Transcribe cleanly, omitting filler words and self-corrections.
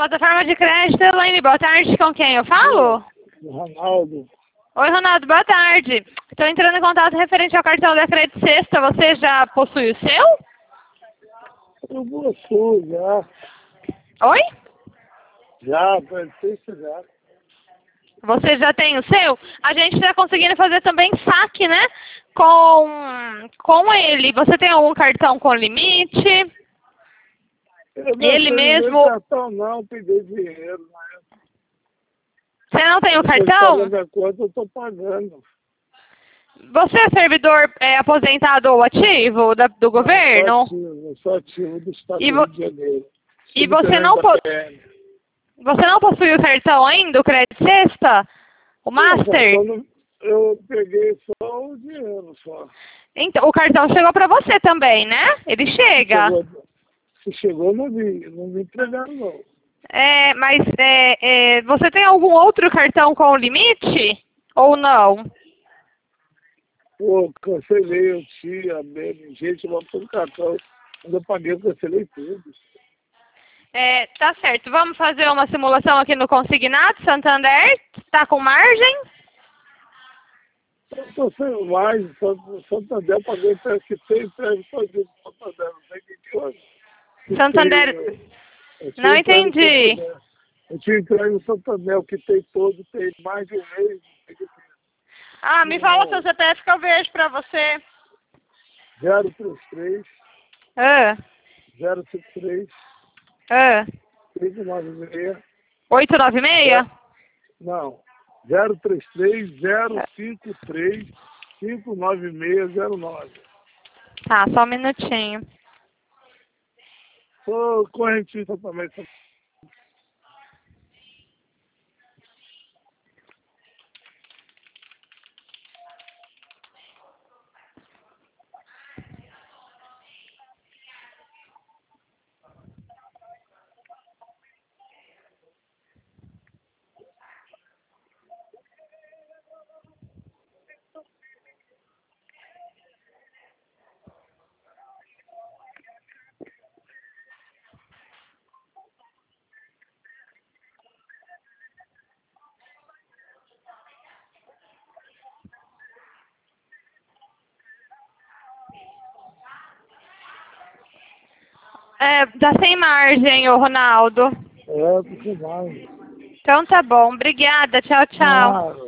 Plataforma de crédito, Elaine, boa tarde, com quem eu falo? Ronaldo. Oi, Ronaldo, boa tarde. Estou entrando em contato referente ao cartão da Crédito Sexta, você já possui o seu? Eu possuo já. Oi? Já, prefeito já. Você já tem o seu? A gente está conseguindo fazer também saque, né? Com ele. Você tem algum cartão com limite? Eu não Ele tenho mesmo... nem cartão não, peguei dinheiro. Você não tem o Mas eu cartão? na minha conta, eu estou pagando. Você é servidor aposentado ou ativo do governo? Eu sou ativo do Estado E do Rio de Janeiro. E você Subtenente não possui o cartão ainda, o Crédito Sexta? O Master? Eu peguei só o dinheiro, só. Então, o cartão chegou para você também, né? Ele chega. Se chegou, não me entregaram, não. Mas você tem algum outro cartão com limite? Ou não? Pô, cancelei, eu tinha mesmo, gente, eu todo cartão. Quando eu paguei, eu cancelei tudo. Tá certo. Vamos fazer uma simulação aqui no Consignado, Santander. Está com margem? Eu estou sem mais, Santander, eu paguei que tem entregue todinho do Santander, não sei o que houve. Santander... Não entendi. Eu tinha entregue no Santander, o que tem todo, tem mais de um mês. Me fala seu CPF que eu vejo para você. 033 Ah. 053 Ah. 596 896? Não. 033 053 59609. Tá, só um minutinho. Sou correntista também. Tá sem margem, ô Ronaldo. Porque vai. Então tá bom. Obrigada. Tchau, tchau.